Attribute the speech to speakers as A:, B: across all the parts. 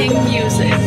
A: King Music.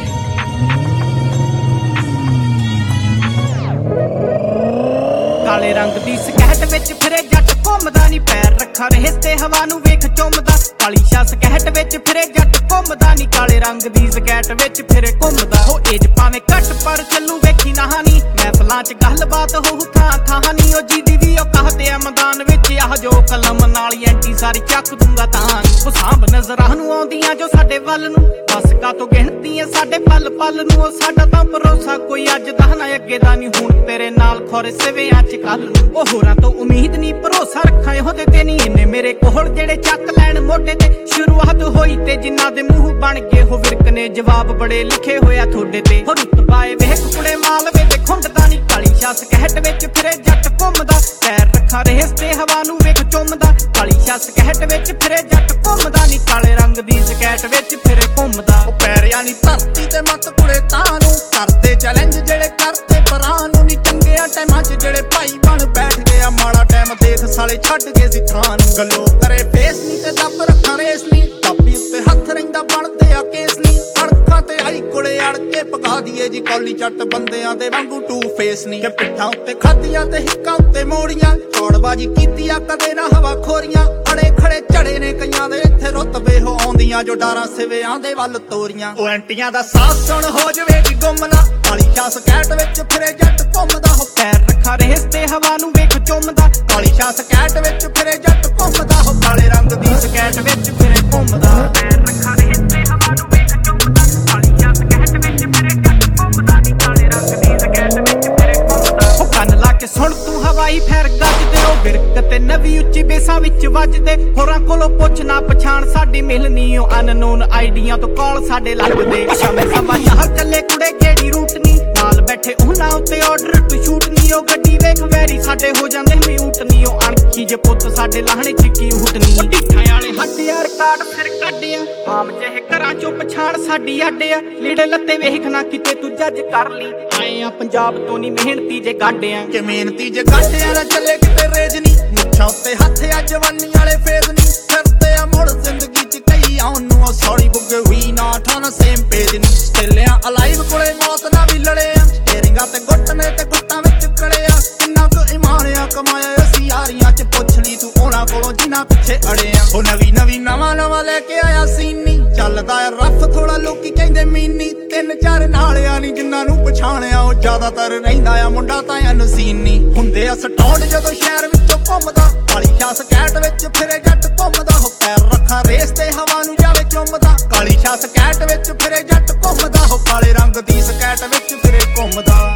B: काले रंग दी ਸਕਹਿਟ ਵਿੱਚ ਫਿਰੇ ਜੱਟ ਘੁੰਮਦਾ ਨੀ ਪੈਰ ਰੱਖਾ ਰਹੇ ਤੇ ਹਵਾ ਨੂੰ ਵੇਖ ਚੁੰਮਦਾ ਕਾਲੀ ਸ਼ਾ ਸਕਹਿਟ ਵਿੱਚ ਫਿਰੇ ਜੱਟ ਘੁੰਮਦਾ ਨੀ ਕਾਲੇ ਰੰਗ ਦੀ ਸਕਹਿਟ ਵਿੱਚ ਫਿਰੇ ਘੁੰਮਦਾ ਹੋ ਏਜ ਭਾਵੇਂ ਘੱਟ ਪਰ ਚੱਲੂ ਵੇਖੀ ਨਾ ਹਾਨੀ ਮਹਿਫਲਾਂ 'ਚ ਗੱਲਬਾਤ ਹੋਊ ਥਾਂ ਥਾਂ ਨੀ ਉਹ ਜਿਹਦੀ ਵੀ ਉਹ ਕਹਤੇ ਆ ਮੈਦਾਨ ਵਿੱਚ ਆਹ ਜੋ ਕਲਮ ਨਾਲ ਐਂਟੀ ਸਾਰੀ ਚੱਕ ਦੂੰਗਾ ਤਾਂ ਉਹ ਸਾਂਭ ਨਜ਼ਰਾਂ ਨੂੰ ਆਉਂਦੀਆਂ ਜੋ ਸਾਡੇ ਵੱਲ ਨੂੰ ਬਸ ਕਾ ਤੋਂ ਗਿਣਤੀਆਂ ਸਾਡੇ ਪਲ ਪਲ ਨੂੰ ਉਹ ਸਾਡਾ ਤਾਂ ਭਰੋਸਾ ਕੋਈ ਅੱਜ ਦਾ ਨਾ ਅੱਗੇ ਦਾ ਨੀ ਹੁਣ ਤੇਰੇ ਨਾਲ ਖੋਰੇ ਸਿਵਿਆਂ 'ਚ ਕੱਲ ਨੂੰ ਉਹ ਹੋਰਾਂ ਤੋਂ ਉਮੀਦ ਨੀ ਭਰੋਸਾ ਰੱਖਾਂ ਉਹਦੇ ਤੇ ਨੀ ਇੰਨੇ ਮੇਰੇ ਕੋਲ ਜਿਹੜੇ ਚੱਕ ਲੈਣ ਮੋਢੇ ਤੇ ਸ਼ੁਰੂਆਤ ਹੋਈ ਤੇ ਜਿਨ੍ਹਾਂ ਦੇ ਮੂੰਹ ਬਣ ਗਏ ਹੋ ਵਿਰਕ ਨੇ ਜਵਾਬ ਬੜੇ ਲਿਖੇ ਹੋਇਆ ਤੁਹਾਡੇ ਤੇ ਹੋ ਰੁਤਬਾਏ ਵੇਖ ਕੁੜੇ ਮਾਲਵੇ ਤੇ ਖੁੰਡਦਾ ਨੀ ਕਾਲੀ ਸ਼ਾ ਸਕਹਿਟ ਵਿੱਚ ਫਿਰੇ ਜੱਟ ਘੁੰਮਦਾ ਪੈਰ ਰੱਖਾਂ ਰੇਸ ਤੇ ਹਵਾ ਨੂੰ ਵੇਖ ਚੁੰਮਦਾ ਕਾਲੀ ਸ਼ਾ ਸਕਹਿਟ ਵਿੱਚ ਫਿਰੇ ਜੱਟ ਘੁੰਮਦਾ ਨੀ ਕਾਲੇ ਰੰਗ ਦੀ ਸਕਹਿਟ ਵਿੱਚ ਫਿਰੇ ਘੁੰਮਦਾ ਉਹ ਪੈਰਿਆਂ ਨੀ ਧਰਤੀ ਤੇ ਮੱਤ ਕੁੜੇ ਤਾਂ ਨੂੰ ਕਰਦੇ ਚੈਲੰਜ ਜਿਹੜੇ ਕਰਤੇ ਪਰਾਂ ਨੂੰ ਨੀ ਚੰਗਿਆਂ ਟਾਈਮਾਂ 'ਚ ਜਿਹੜੇ ਭਾਈ ਬਣ ਬੈਠ ਗਿਆ ਮਾੜਾ ਟਾਈਮ ਦੇਖ ਸਾਲੇ ਛੱਡ ਗਏ ਸੀ ਥਾਂ ਨੂੰ ਗੱਲੋਂ ਕਰੇ ਫੇਸ ਨੀ ਤੇ ਦੱਬ ਰੱਖਾਂ ਰੇਸ ਨੀ ਕਾਪੀ ਉੱਤੇ ਹੱਥ ਰਹਿੰਦਾ ਬਣਦੇ ਆ ਕੇਸ ਨੀ ਅੜਖਾਂ ਤੇ ਆਈ ਕੋਲੇ ਅੜ ਕੇ ਪਕਾ ਦਈਏ ਜੀ ਕੌਲੀ ਚੱਟ ਬੰਦਿਆਂ ਦੇ ਵਾਂਗੂ ਟੂ ਫੇਸ ਨੀ ਕਿ ਪਿੱਠਾਂ ਉੱਤੇ ਖਾਧੀਆਂ ਤੇ ਹਿੱਕਾਂ ਉੱਤੇ ਮੋੜੀਆਂ ਚੌੜਬਾਜੀ ਕੀਤੀ ਆ ਕਦੇ ਨਾ ਹਵਾ ਖੋਰੀਆਂ ਅੜੇ ਖੜੇ ਝੜੇ ਨੇ ਕਈਆਂ ਦੇ ਇੱਥੇ ਰੁਤਬੇ ਹੋ ਆਉਂਦੀਆਂ ਜੋ ਡਾਰਾਂ ਸਿਵਿਆਂ ਦੇ ਵੱਲ ਤੋਰੀਆਂ ਉਹ ਐਂਟੀਆਂ ਦਾ ਸਾਥ ਸੁਣ ਹੋ ਜਵੇ ਜੀ ਗੁੰਮਨਾ ਕਾਲੀ ਸ਼ਾ ਸਕੈਟ ਵਿੱਚ ਫਿਰੇ ਜੱਟ ਘੁੰਮਦਾ ਹੋ ਪੈਰ ਰੱਖਾ ਰੇਸ ਤੇ ਹਵਾ ਨੂੰ ਵੇਖ ਚੁੰਮਦਾ ਕਾਲੀ ਸ਼ਾ ਸਕੈਟ ਵਿੱਚ ਫਿਰੇ ਜੱਟ ਘੁੰਮਦਾ ਹੋ ਕਾਲੇ ਰੰਗ ਦੀ ਸਕੈਟ ਵਿੱਚ ਫਿਰੇ ਘੁੰਮਦਾ ਪੈਰ ਰੱਖਾ ਰੇਸ ਤੇ ਹਵਾ ਨੂੰ ਵੇਖ ਚੁੰਮਦਾ ਕਾਲੀ ਸ਼ਾ ਸਕੈਟ ਵਿੱਚ ਫਿਰੇ ਜੱਟ ਘੁੰਮਦਾ ਨੀ ਕਾਲੇ ਰੰਗ ਦੀ ਸਕੈਟ ਵਿੱਚ ਫਿਰੇ ਘੁੰਮਦਾ ਉਹ ਕੰਨ ਲਾ ਕੇ ਸੁਣ ਤੂੰ ਹਵਾਈ ਫੈਰ ਗੱਜਦੇ ਉਹ ਵਿਰਕ ਤੇ ਨਵੀਂ ਉੱਚੀ ਬੇਸਾਂ ਵਿੱਚ ਵੱਜਦੇ ਹੋਰਾਂ ਕੋਲੋਂ ਪੁੱਛ ਨਾ ਪਛਾਣ ਸਾਡੀ ਮਿਲਣੀ ਉਹ ਅਨਨੋਨ ਆਈਡੀਆਂ ਤੋਂ ਕਾਲ ਸਾਡੇ ਲੱਗਦੇ ਸ਼ਮੇ ਸਭਾ ਚਾਹ ਚੱਲੇ ਕੁੜੇ ਕਿਹੜੀ ਰੂਟ ਨੀ ਨਾਲ ਬੈਠੇ ਉਹਨਾਂ ਉੱਤੇ ਆਰਡਰ ਟੂ ਸ਼ੂਟ ਨੀ ਉਹ ਗੱਡੀ ਵੇਖ ਵੈਰੀ ਸਾਡੇ ਹੋ ਜਾਂਦੇ ਮਿਊਟ ਨੀ ਉਹ ਅਣਖੀ ਜੇ ਪੁੱਤ ਸਾਡੇ ਲਾਹਣੇ 'ਚ ਕੀ ਹੁਟ ਨੀ ਢਿੱਠਾਂ ਵਾਲੇ ਹੱਡਿਆ ਰਿਕਾਰਡ ਫਿਰ ਕੱਢਿਆ ਆਮ ਜਿਹੇ ਘਰਾਂ 'ਚੋਂ ਪਛਾਣ ਸਾਡੀ ਅੱਡਿਆ ਲੀੜੇ ਲੱਤੇ ਵੇਖ ਨਾ ਕਿਤੇ ਤੂੰ ਜੱਜ ਕਰ ਲਈ ਆਏ ਆ ਪੰਜਾਬ ਤੋਂ ਨੀ ਮਿਹਨਤੀ ਜੇ ਗਾਡਿਆਂ ਕਿ ਮਿਹਨਤੀ ਜੇ ਗਾਡਿਆਂ ਨਾ ਚੱਲੇ ਕਿਤੇ ਰੇਜ ਨੀ ਮੁੱਛਾਂ ਉੱਤੇ ਹੱਥ ਆ ਜਵਾਨੀ ਵਾਲੇ ਫੇਸ ਨੀ ਫਿਰਦੇ ਆ ਮੁੜ ਜ਼ਿੰਦਗੀ 'ਚ ਕਈ ਆਉਣ ਨੂੰ ਸੌਰੀ ਬੁੱਗੇ we not on same page ਨੀ ਸਟਿਲਿਆਂ ਅਲਾਈਵ ਕੋਲੇ ਮੌਤ ਨਾ ਵੀ ਲੜੇ ਆ ਸਟੇਰਿੰਗਾਂ ਤੇ ਗੁੱਟ ਨੇ ਤੇ ਗੁੱਟਾਂ ਵਿੱਚ ਕੜੇ ਆ ਕਿੰਨਾ ਕੁ ਇਮਾਨਿਆ ਕਮਾਇਆ ਅਸੀਂ ਯਾਰੀਆਂ 'ਚ ਪੁੱਛ ਲਈ ਤੂੰ ਉਹਨਾਂ ਕੋਲੋਂ ਜਿਨ੍ਹਾਂ ਪਿੱਛੇ ਅੜੇ ਆ ਉਹ ਨਵੀਂ ਨਵਾਂ ਲੈ ਕੇ ਆਇਆ ਸੀਨੀ ਚੱਲਦਾ ਆ ਰਫ ਥੋੜਾ ਲੋਕੀ ਕਹਿੰਦੇ ਮੀਨੀ 3-4 ਨਾਲਿਆਂ ਨੀ ਜਿਨ੍ਹਾਂ ਨੂੰ ਪਛਾਣਿਆ ਉਹ ਜ਼ਿਆਦਾਤਰ ਰਹਿੰਦਾ ਆ ਮੁੰਡਾ ਤਾਂ ਅਨਸੀਨੀ ਹੁੰਦੇ ਆ ਸਟੌਂਡ ਜਦੋਂ ਸ਼ਹਿਰ ਵਿੱਚੋਂ ਘੁੰਮਦਾ ਕਾਲੀ ਸ਼ਾ ਸਕੈਟ ਵਿੱਚ ਫਿਰੇ ਜੱਟ ਘੁੰਮਦਾ ਹੋ ਪੈਰ ਰੱਖਾਂ ਰੇਸ ਤੇ ਹਵਾ ਨੂੰ ਜਾਵੇ ਚੁੰਮਦਾ ਕਾਲੀ ਸ਼ਾ ਸਕੈਟ ਵਿੱਚ ਫਿਰੇ ਜੱਟ ਘੁੰਮਦਾ ਹੋ ਕਾਲੇ ਰੰਗ ਦੀ ਸਕੈਟ ਵਿੱਚ ਫਿਰੇ ਘੁੰਮਦਾ